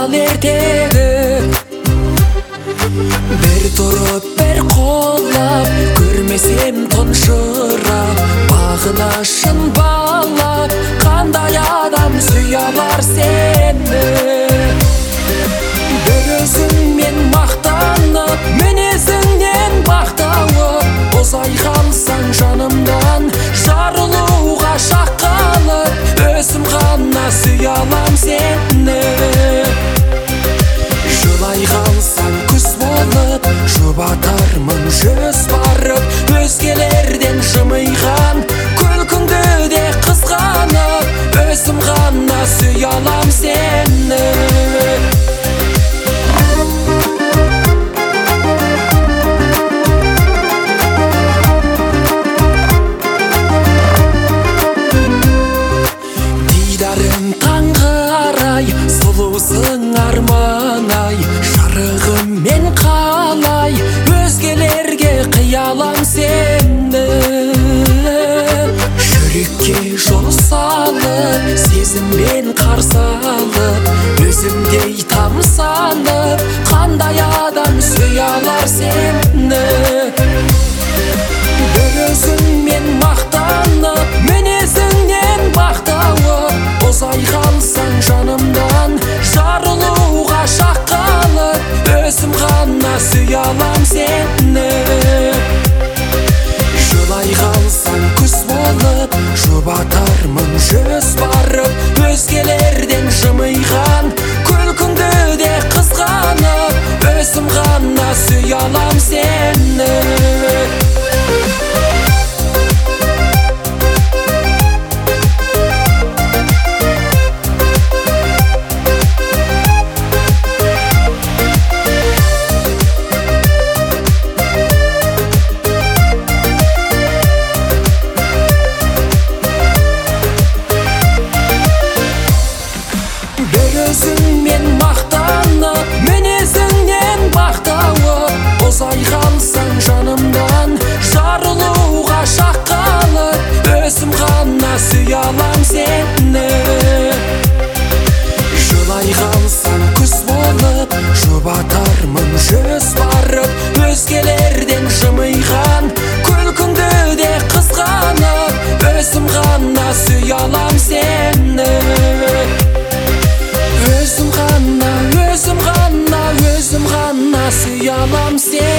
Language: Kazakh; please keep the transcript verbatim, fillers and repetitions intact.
ал эртеги. Бир туруп бир коллап, көрмесем тоншырап, багынашын баалап, кандай адам сүйө алар сени. Бир өзүңмен мактанып, мүнөзүңнен макталып, озай калсаң жанымдан, жарылууга шак калып, өзүм гана сүйө алам сени. Жылай калсаң күз болуп, жұбатармын жүз барып, өзгелерден жымыйган күлкүңдү де кызганып, өзүм гана сүйө алам сени. Дидарың таңғы арай, сұлусың арман-ай, жарығым мен қалай, өзгелерге қиялам сені. Жүрекке жол салып, сезіммен қарсы алып, өзімдей тамсанып, қандай адам сүйе алар сені. Бір өзіңмен мақтанып, мінезіңнен мақталып, озай қалсаң жанымдан, жарылуға шақ қалып, өзім ғана сүйе алам сені. Жылай қалсаң күз болып, жұбатармын жүз барып, өзгелерден жымыйған күлкіңді де қызғанып, өзім ғана сүйе алам сені. Өзіңмен мақтанып, мінезіңнен мақталып, озай қалсаң жанымдан, жарылуға шақ қалып, өзім ғана сүйе алам сені. Жылай қалсаң күз болып, жұбатармын жүз барып, өзгелерден жымыйған күлкіңді де қызғанып, өзім ғана сүйе алам сені. Өзім ғана, өзім ғана, өзім ғана сүйе алам сені.